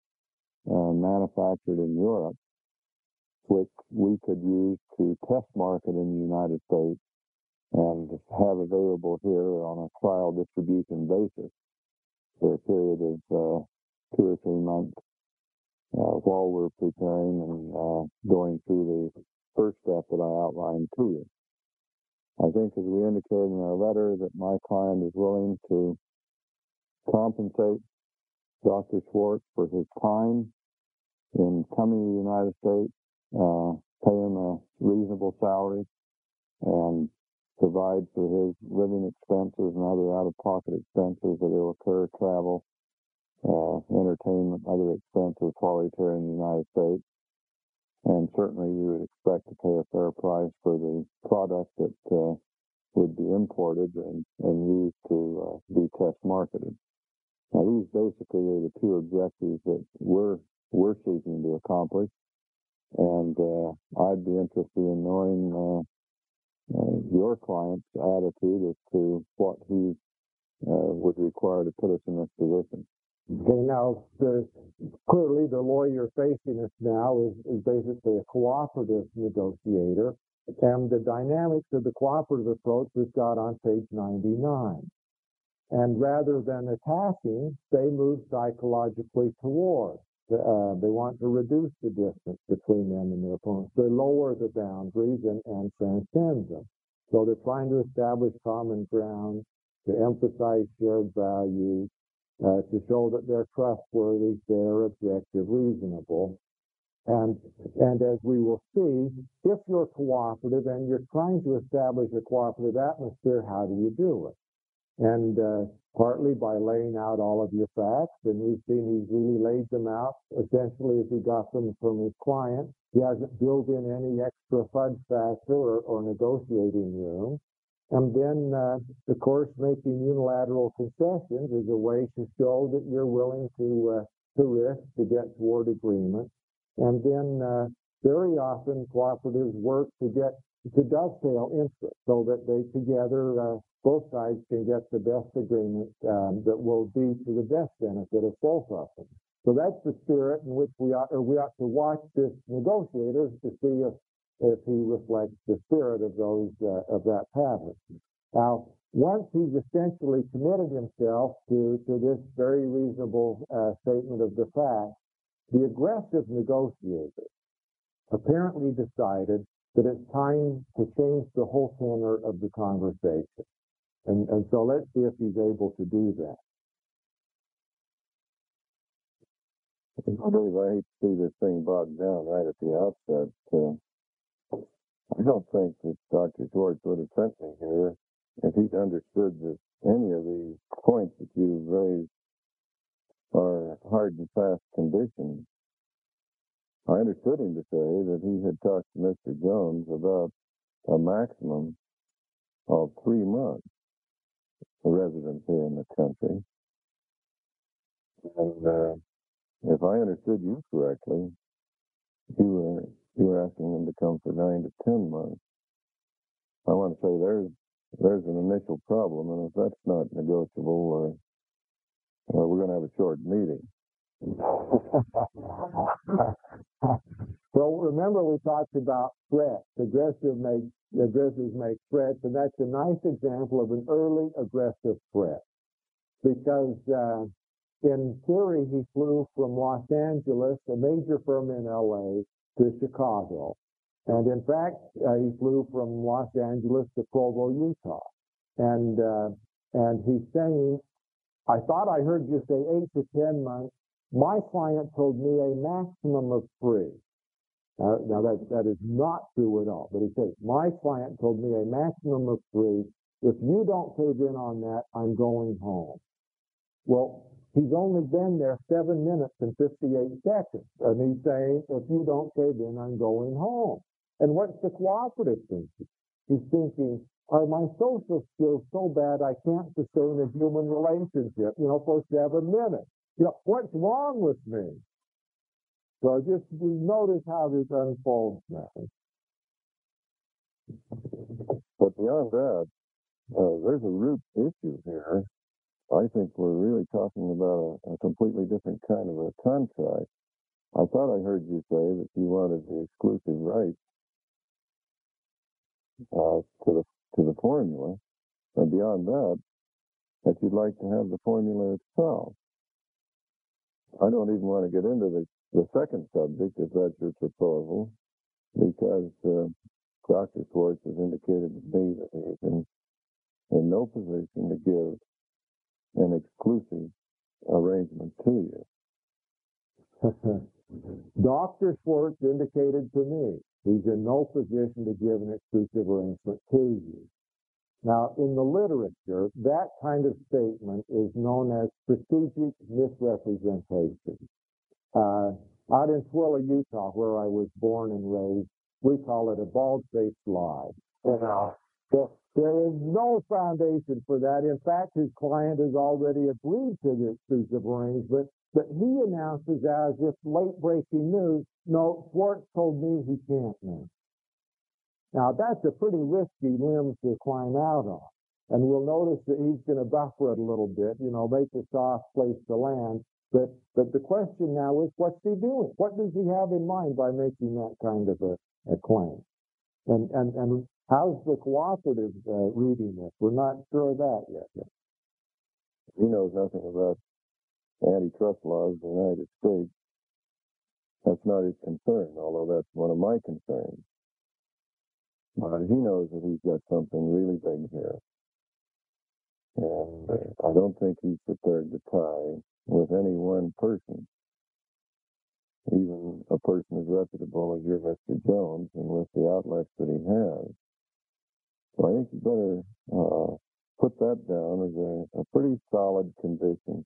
manufactured in Europe, which we could use to test market in the United States and have available here on a trial distribution basis for a period of 2 or 3 months while we're preparing and going through the first step that I outlined to you. I think, as we indicated in our letter, that my client is willing to compensate Dr. Schwartz for his time in coming to the United States, pay him a reasonable salary, and provide for his living expenses and other out-of-pocket expenses that will occur, travel, entertainment, other expenses while he's here in the United States. And certainly we would expect to pay a fair price for the product that would be imported and used to be test marketed. Now, these basically are the two objectives that we're seeking to accomplish, and I'd be interested in knowing your client's attitude as to what he would require to put us in this position.
Okay, now, clearly the lawyer facing us now is basically a cooperative negotiator, and the dynamics of the cooperative approach we've got on page 99. And rather than attacking, they move psychologically toward. They want to reduce the distance between them and their opponents. They lower the boundaries and transcend them. So they're trying to establish common ground, to emphasize shared values, to show that they're trustworthy, fair, objective, reasonable. And as we will see, if you're cooperative and you're trying to establish a cooperative atmosphere, how do you do it? And partly by laying out all of your facts, and we've seen he's really laid them out essentially as he got them from his client. He hasn't built in any extra fudge factor or negotiating room. And then, of course, making unilateral concessions is a way to show that you're willing to risk to get toward agreement. And then very often cooperatives work to dovetail interests so that they together, both sides can get the best agreement that will be to the best benefit of both of them. So that's the spirit in which we ought to watch this negotiator to see if he reflects the spirit of that pattern. Now, once he's essentially committed himself to this very reasonable statement of the facts, the aggressive negotiator apparently decided that it's time to change the whole tenor of the conversation. And so let's see if he's able to do that.
I believe I hate to see this thing bogged down right at the outset. I don't think that Dr. Schwartz would have sent me here if he'd understood that any of these points that you've raised are hard and fast conditions. I understood him to say that he had talked to Mr. Jones about a maximum of 3 months for residence here in the country. And if I understood you correctly, you were asking him to come for 9 to 10 months. I want to say there's an initial problem, and if that's not negotiable, we're going to have a short meeting.
So remember, we talked about threats. Aggressives make threats, and that's a nice example of an early aggressive threat. Because in theory, he flew from Los Angeles, a major firm in LA, to Chicago. And in fact, he flew from Los Angeles to Provo, Utah. And And he's saying, I thought I heard you say 8 to 10 months. My client told me a maximum of 3. Now that is not true at all. But he says, my client told me a maximum of 3. If you don't cave in on that, I'm going home. Well, he's only been there 7 minutes and 58 seconds. And he's saying, if you don't cave in, I'm going home. And what's the cooperative thinking? He's thinking, are my social skills so bad I can't sustain a human relationship, for 7 minutes? What's wrong with me? So just notice how this unfolds now.
But beyond that, there's a root issue here. I think we're really talking about a completely different kind of a contract. I thought I heard you say that you wanted the exclusive rights to the formula, and beyond that you'd like to have the formula itself. I don't even want to get into the second subject, if that's your proposal, because Dr. Schwartz has indicated to me that he's in no position to give an exclusive arrangement to you.
Dr. Schwartz indicated to me he's in no position to give an exclusive arrangement to you. Now, in the literature, that kind of statement is known as strategic misrepresentation. Out in Twilla, Utah, where I was born and raised, we call it a bald-faced lie. There is no foundation for that. In fact, his client has already agreed to the exclusive arrangement, but he announces as if late-breaking news, no, Schwartz told me he can't now. Now, that's a pretty risky limb to climb out on. And we'll notice that he's going to buffer it a little bit, make a soft place to land. But the question now is, what's he doing? What does he have in mind by making that kind of a claim? And how's the cooperative reading this? We're not sure of that yet.
He knows nothing about antitrust laws in the United States. That's not his concern, although that's one of my concerns. But he knows that he's got something really big here. And I don't think he's prepared to tie with any one person, even a person as reputable as your Mr. Jones, and with the outlets that he has. So I think you better put that down as a pretty solid condition.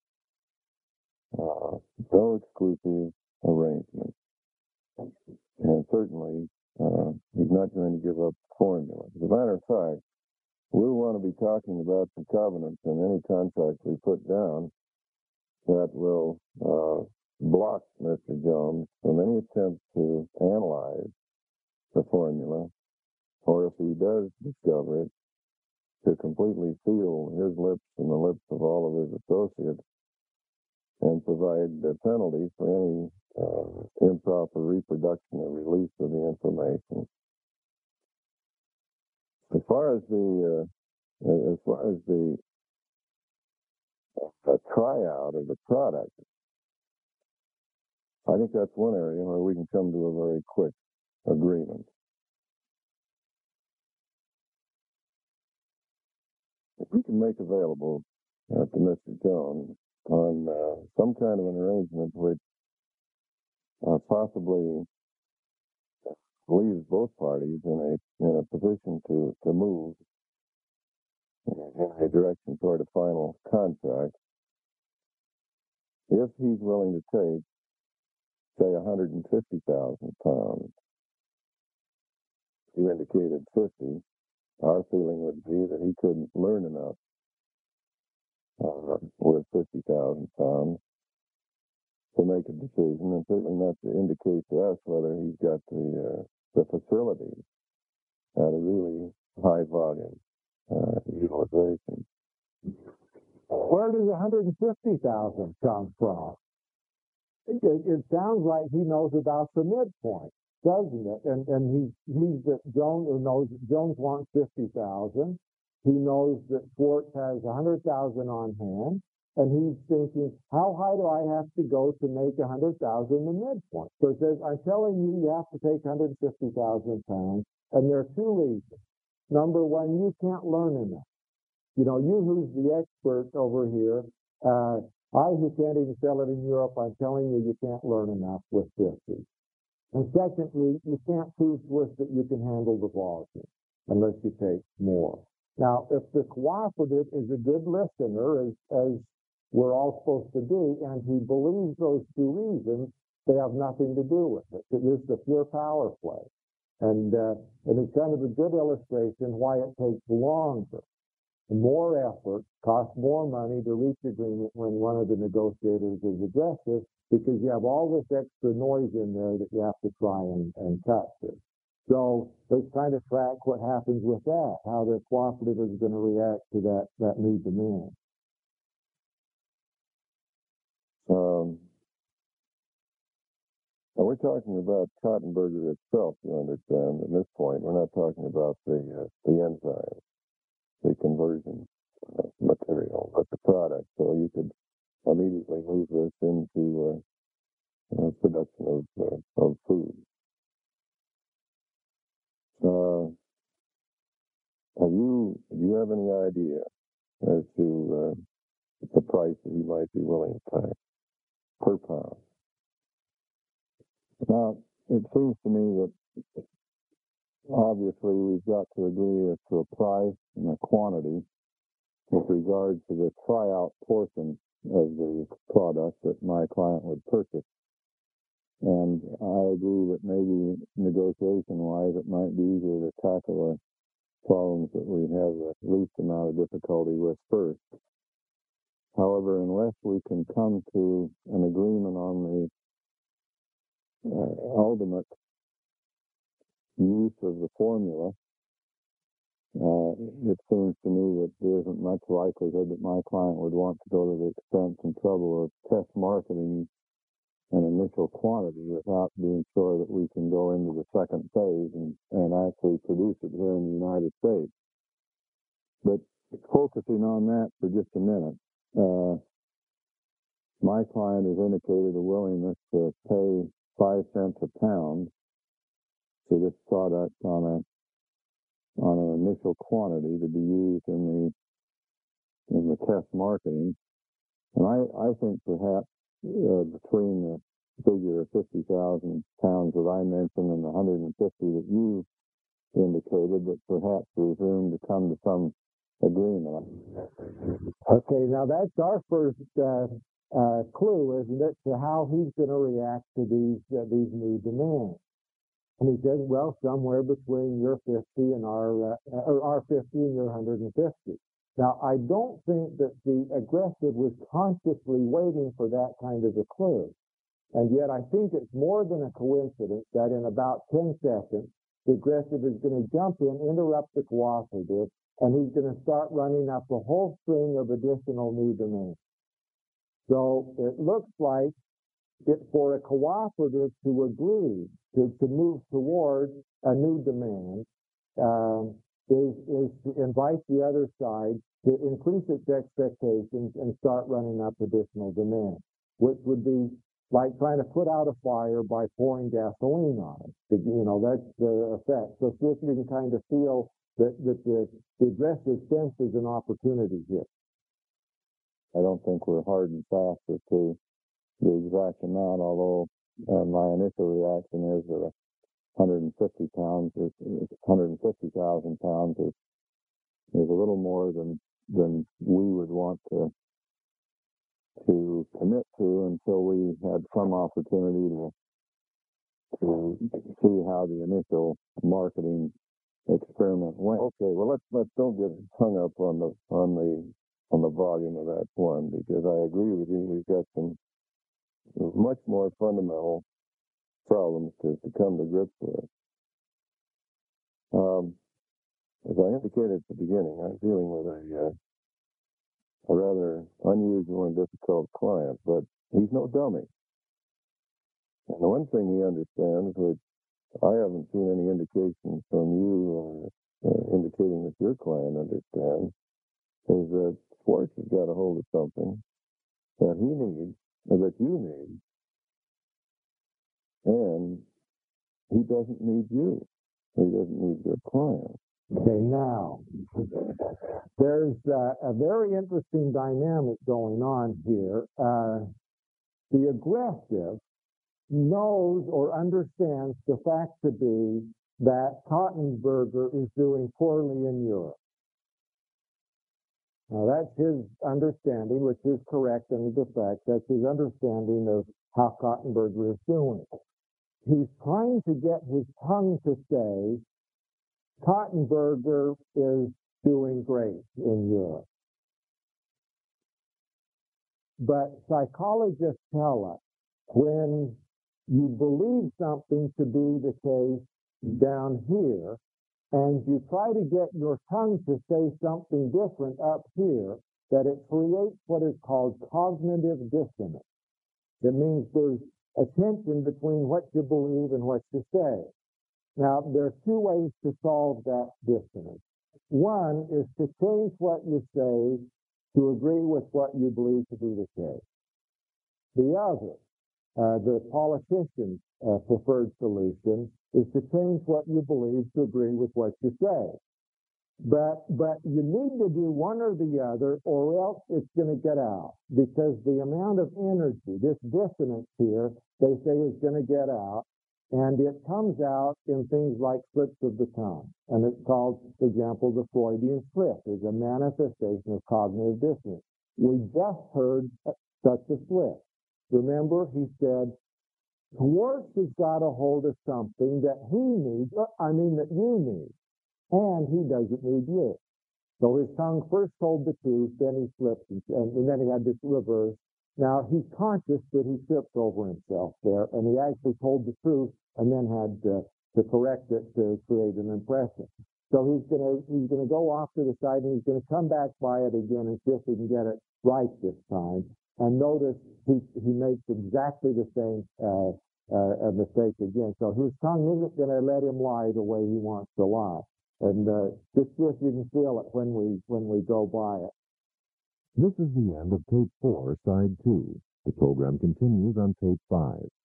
No exclusive arrangement. And certainly, he's not going to give up formula. As a matter of fact, we'll want to be talking about the covenants and any contracts we put down that will block Mr. Jones from any attempt to analyze the formula, or if he does discover it, to completely seal his lips and the lips of all of his associates and provide the penalty for any improper reproduction or release of the information. As far as the tryout of the product, I think that's one area where we can come to a very quick agreement. If we can make available to Mr. Jones on some kind of an arrangement which possibly leaves both parties in a position to move in a direction toward a final contract, if he's willing to take, say, 150,000 pounds, you indicated 50, our feeling would be that he couldn't learn enough with 50,000 pounds to make a decision, and certainly not to indicate to us whether he's got the facilities at a really high volume utilization.
Where does 150,000 come from? It sounds like he knows about the midpoint, doesn't it? And he's that Jones knows that Jones wants 50,000. He knows that Schwartz has 100,000 on hand, and he's thinking, how high do I have to go to make 100,000 the midpoint? So he says, I'm telling you, you have to take 150,000 pounds, and there are two reasons. Number one, you can't learn enough. you who's the expert over here, I who can't even sell it in Europe, I'm telling you, you can't learn enough with 50. And secondly, you can't prove to us that you can handle the volume unless you take more. Now, if the cooperative is a good listener, as we're all supposed to be, and he believes those two reasons, they have nothing to do with it. This is a pure power play. And it's kind of a good illustration why it takes longer, more effort, costs more money to reach agreement when one of the negotiators is aggressive, because you have all this extra noise in there that you have to try and cut through. So let's kind of track what happens with that, how the cooperative is going to react to that new demand.
Now we're talking about cotton burger itself, you understand. At this point, we're not talking about the enzyme, the conversion material, but the product. So you could immediately move this into production of food. Do you have any idea as to the price that you might be willing to pay per pound?
Now, it seems to me that obviously we've got to agree as to a price and a quantity with regard to the tryout portion of the product that my client would purchase. And I agree that maybe negotiation-wise it might be easier to tackle the problems that we have the least amount of difficulty with first. However, unless we can come to an agreement on the ultimate use of the formula, it seems to me that there isn't much likelihood that my client would want to go to the expense and trouble of test marketing an initial quantity without being sure that we can go into the second phase and actually produce it here in the United States. But focusing on that for just a minute, my client has indicated a willingness to pay 5 cents a pound for this product on an initial quantity to be used in the test marketing. And I think perhaps between the figure of 50,000 pounds that I mentioned and the 150 that you indicated, that perhaps there's room to come to some agreement.
Okay, now that's our first clue, isn't it, to how he's going to react to these new demands. And he says, well, somewhere between your 50 and our 50 and your 150. Now, I don't think that the aggressive was consciously waiting for that kind of a clue. And yet I think it's more than a coincidence that in about 10 seconds, the aggressive is going to jump in, interrupt the cooperative, and he's going to start running up a whole string of additional new demands. So it looks like for a cooperative to agree to move toward a new demand is to invite the other side to increase its expectations and start running up additional demand, which would be like trying to put out a fire by pouring gasoline on it. That's the effect. So see if you can kind of feel that the aggressive senses an opportunity here.
I don't think we're hard and fast as to the exact amount, although my initial reaction is that 150,000 pounds is a little more than we would want to commit to until we had some opportunity to see how the initial marketing experiment went. Okay, well let's don't get hung up on the volume of that one, because I agree with you. We've got some much more fundamental problems to come to grips with. As I indicated at the beginning, I'm dealing with a rather unusual and difficult client, but he's no dummy. And the one thing he understands, which I haven't seen any indication from you indicating that your client understands, is that Schwartz has got a hold of something that he needs, or that you need, and he doesn't need you. He doesn't need your client.
Okay, now, there's a very interesting dynamic going on here. The aggressive knows or understands the fact to be that Kottenberger is doing poorly in Europe. Now, that's his understanding, which is correct under the fact. That's his understanding of how Kottenberger is doing. He's trying to get his tongue to say Kottenberger is doing great in Europe. But psychologists tell us when you believe something to be the case down here, and you try to get your tongue to say something different up here, that it creates what is called cognitive dissonance. It means there's a tension between what you believe and what you say. Now, there are two ways to solve that dissonance. One is to change what you say to agree with what you believe to be the case. The other, the politician's preferred solution, is to change what you believe to agree with what you say. But you need to do one or the other, or else it's going to get out. Because the amount of energy, this dissonance here, they say is going to get out. And it comes out in things like slips of the tongue. And it's called, for example, the Freudian slip. It's a manifestation of cognitive dissonance. We just heard such a slip. Remember, he said, Schwartz has got a hold of something that he needs, that you need, and he doesn't need you. So his tongue first told the truth, then he slipped, and then he had this reverse. Now, he's conscious that he tripped over himself there, and he actually told the truth and then had to correct it to create an impression. So he's gonna go off to the side, and he's gonna come back by it again and see if he can get it right this time. And notice he makes exactly the same mistake again. So his tongue isn't gonna let him lie the way he wants to lie. And just see if you can feel it when we go by it.
This is the end of tape 4, side 2. The program continues on tape 5.